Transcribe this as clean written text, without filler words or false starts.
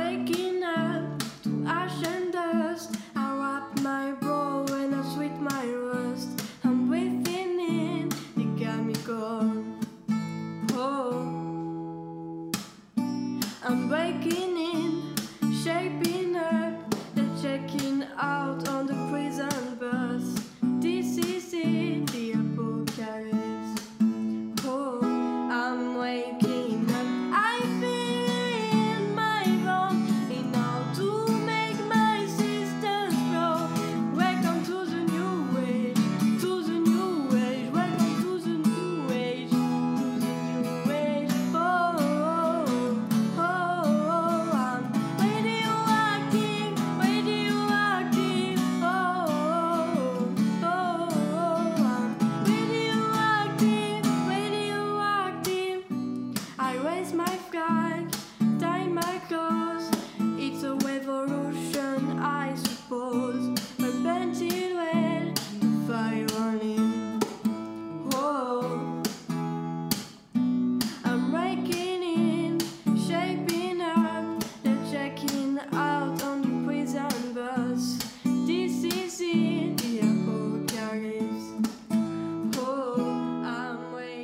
waking up to ash and dust. I wrap my brow and I sweet my rust. I'm breathing in the chemical. Oh, I'm breaking